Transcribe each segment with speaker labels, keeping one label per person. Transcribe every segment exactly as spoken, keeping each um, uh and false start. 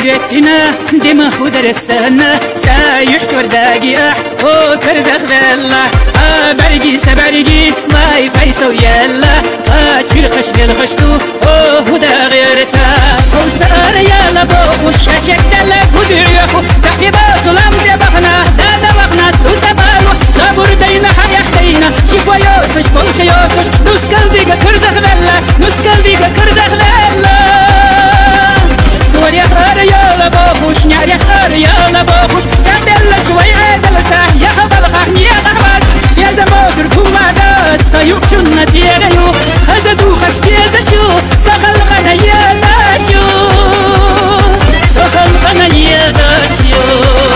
Speaker 1: يدتنا دم خدر السنة سايح ورداقي أح وكرزخ بالله برقي سبرقي ما يفيسو يلا قاتشير خشل الخشتو وهدا غيرتا وسار يلا بوخو الشاشك دلك ودعيخو تحبيبات ولم دبخنا دادا بخنا سلوسة بالو صبر دينا حيح دينا شكوى يوتش بوش يوتش نسكال ديقا كرزخ بالله نسكال ديقا كرزخ بالله وريا خار يلا بوخوش نعري خار يلا بوخوش دل شوي عدل تاح يا خبل خحني يا غحبات يا زموتر كومادات سيوك شنا ديريو خزدو خش ديزشو سخل قنا يزاشو سخل قنا يزاشو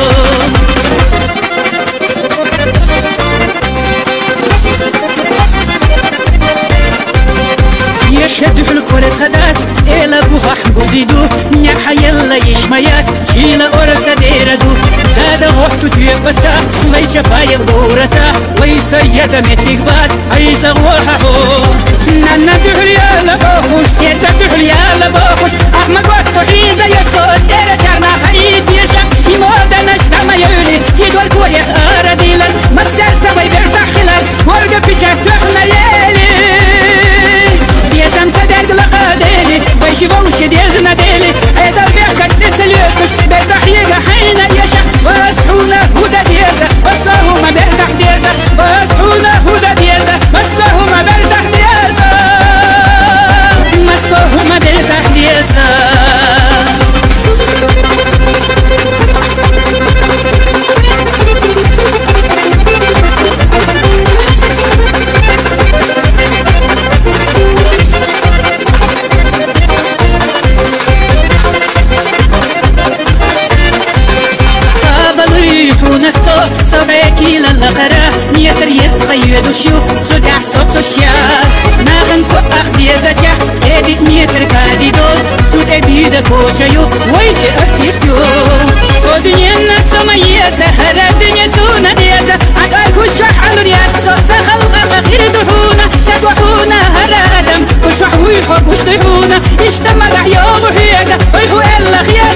Speaker 1: يشد في الكرة خدات إلى بوخح بوديدو نيح يلا يشميات شيل أورسا ديردو هذا وقت تيبتا ويش بايب دورتا ويسيد متقبات عايز غوحه نانا دحل يلا بوخوش سيدا دحل يلا بوخوش أحمد وقت حيزة يسود دير شعنا خريط يشا يمودا نشتا ما يولي يدور كوري أرديلا مسال سوي بيرتاح خلال ورقة بيشاك تخلى ليلي يزم تدرق لقاديلي ويشي بوشي ديزنا ديلي هيدا البيحكش نتسليوكش بيرتاح يقا حينا يشا واسحونا هودا ديزا وصاهما بيرتاح ديزا واسحونا هودا ديزا وصاهما بيرتاح ديزا وصاهما بيرتاح ديزا صبعكي للقرا نيتر يسقيد وشو صدع صوت سوشيات ناغن كو اخدي زجح اديت نيتر كادي دول سود بيدا كوشيو ويدي ارتيستيو ودنيا الناس ميزة هرا الدنيا سونا ديزة عقال كوشح علو رياض صوت خلقا خير دحونا تقوحونا هرا ادم كوشح ويحوك وشطيحونا اشتمل احيوم وحيقا ويحو الا خيار